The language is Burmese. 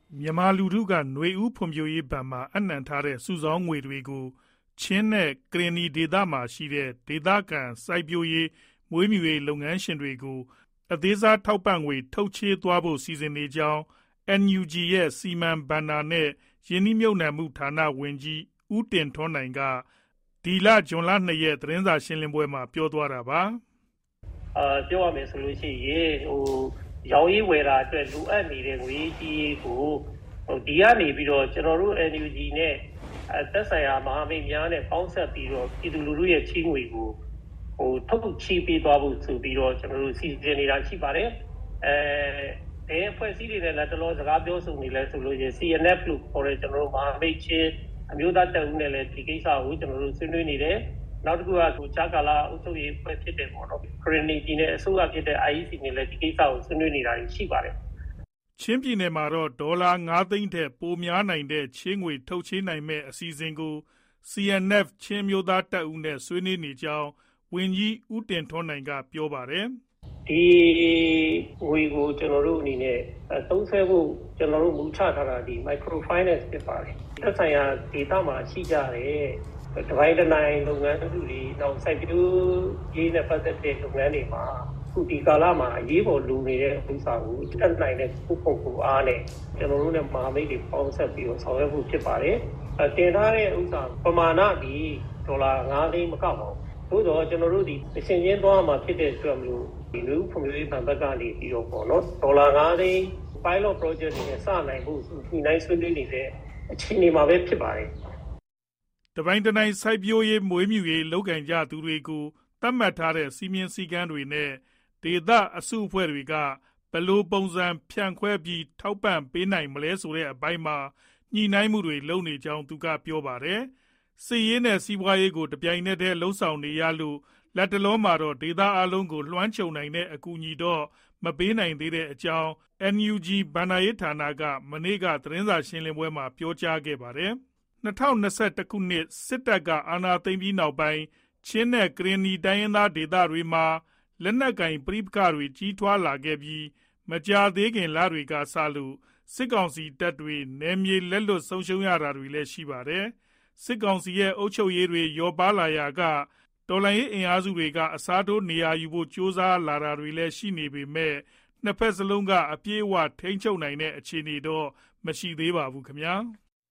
မြန်မာလူထုကຫນွေဦးဖွံ့ဖြိုးရေးဘဏ်မှာအပ်နှံထားတဲ့စုဆောင်းငွေတွေကိုချင်းနဲ့ကရင်နီဒေသမှာရှိတဲ့ဒေသခံစိုက်ပျိုးရေးမွေးမြူရေးလုပ်ငန်းရှင်တွေကိုအသေးစားထောက်ပံ့ငွေထုတ်ချေးသွားဖို့စီစဉ်နေကြောင်း NUG ရဲ့စီမံဘဏ္ဍာနဲ့ရင်းနှီးမြှုပ်နှံမှုဌာနဝန်ကြီးဦးတင်ထွန်းနိုင်ကဇွန်လ 2 ရက်သတင်းစာရှင်းလင်းပွဲမှာပြောသွားတာပါပြောရမယ်ဆိုလို့ရှိရင်ရောင်းရေးဝယ်တာအတွက်လိုအပ်နေတဲ့ငွေကြီးကိုဒီကနေပြီးတော့ကျွန်တော်တို့ NUG နဲ့သက်ဆိုင်ရာမဟာမိတ်များနဲ့ပေါင်းဆက်ပြီးတော့ပြည်သူလူထုရဲ့ချီးငွေကိုထုတ်ချီးပေးသွားဖို့ဆိုပြီးတော့ကျွန်တော်တို့စီစဉ်နေတာရှိပါတယ်အဖွဲ့အစည်းတွေနဲ့လက်တလောစကားပြောဆိုနေလဲဆိုလို့ရှိရင် CNF လို့ခေါ်တဲ့ကျွန်တော်တို့မဟာမိတ်ချင်းအမျိုးသားတပ်ဦးနဲ့လည်းဒီကိစ္စကိုကျွန်တော်တို့ဆွေးနွေးနေတယ်နောက်တစ်ခုကဂျာကာလာအုပ်ချုပ်ရေးအဖွဲ့ဖြစ်တဲ့ပေါ့နော်ခရနီပြည်နယ်အစိုးရဖြစ်တဲ့ IEC နဲ့လည်းဒီကိစ္စကိုဆွေးနွေးနေတာရှိပါတယ်ချင်းပြည်နယ်မှာတော့ဒေါ်လာ9သိန်းထက်ပိုများနိုင်တဲ့ချေးငွေထုတ်ချေးနိုင်မဲ့အစီအစဉ်ကို CNF ချင်းမျိုးသားတပ်ဦးနဲ့ဆွေးနွေးနေကြောင်းဝန်ကြီးဦးတင်ထွန်းနိုင်ကပြောပါတယ်ဒီငွေကိုကျွန်တော်တို့အနေနဲ့သုံးစွဲဖို့ကျွန်တော်တို့မူချထားတာဒီ micro finance ဖြစ်ပါတယ်သက်ဆိုင်ရာဒေသမှာရှိကြတဲ့တပိုင်းတနိုင်လုပ်ငန်းစုတွေနောက်စိုက်ပျိုးရေးနဲ့ပတ်သက်တဲ့လုပ်ငန်းတွေမှာခုဒီကာလမှာအရေးပေါ်လိုနေတဲ့ဥစ္စာကိုတက်နိုင်တဲ့ပုဂ္ဂိုလ်ကိုအားနဲ့ကျွန်တော်တို့နဲ့မဟာမိတ်တွေပေါင်းဆက်ပြီးတော့ဆောင်ရွက်ဖို့ဖြစ်ပါတယ်တင်ထားတဲ့ဥစ္စာပမာဏဒီဒေါ်လာ9သိန်းမကောက်ပါဘူးသို့တော့ကျွန်တော်တို့ဒီအရှင်ချင်းသွားမှာဖြစ်တဲ့အတွက်မလို့ဒီလူဖွံ့ဖြိုးရေးဘဏ်ဘက်ကနေပြီးတော့ပေါ့နော်ဒေါ်လာ9သိန်း pilot project တွေနဲ့စနိုင်ဖို့ဒီနိုင်ဆွေးနွေးနေတဲ့အခြေအနေမှာပဲဖြစ်ပါတယ်တပိုင်းတနိုင်စိုက်ပျိုးရေးမွေးမြူရေးလုပ်ကင်ကြသူတွေကိုသတ်မှတ်ထားတဲ့စီမင်းစည်းကမ်းတွေနဲ့ဒေသအစုအဖွဲ့တွေကဘယ်လိုပုံစံဖြန့်ခွဲပြီးထောက်ပံ့ပေးနိုင်မလဲဆိုတဲ့အပိုင်းမှာညှိနှိုင်းမှုတွေလုပ်နေကြောင်းသူကပြောပါတယ်စစ်ရေးနဲ့စီးပွားရေးကိုတပြိုင်နက်တည်းလှုပ်ဆောင်နေရလို့လက်တလောမှာတော့ဒေသအလုံးကိုလွှမ်းခြုံနိုင်တဲ့အကူအညီတော့မပေးနိုင်သေးတဲ့အကြောင်း NUG ဘဏ္ဍာရေးဌာနကမနေ့ကသတင်းစာရှင်းလင်းပွဲမှာပြောကြားခဲ့ပါတယ်2021ခုနှစ်စစ်တပ်ကအာဏာသိမ်းပြီးနောက်ပိုင်းချင်းနဲ့ကရင်နီတိုင်းရင်းသားဒေသတွေမှာလက်နက်ကင်ပဋိပက္ခတွေကြီးထွားလာခဲ့ပြီးမကြာသေးခင်လတွေကစလို့စစ်ကောင်စီတပ်တွေနယ်မြေလက်လွတ်ဆုံးရှုံးရတာတွေလည်းရှိပါတယ်စစ်ကောင်စီရဲ့အုပ်ချုပ်ရေးတွေရောပါလာရာကတော်လှန်ရေးအင်အားစုတွေကအစားထိုးနေရာယူဖို့ကြိုးစားလာတာတွေလည်းရှိနေပေမဲ့နှစ်ဖက်စလုံးကအပြည့်အဝထိန်းချုပ်နိုင်တဲ့အခြေအနေတော့မရှိသေးပါဘူးခင်ဗျာ။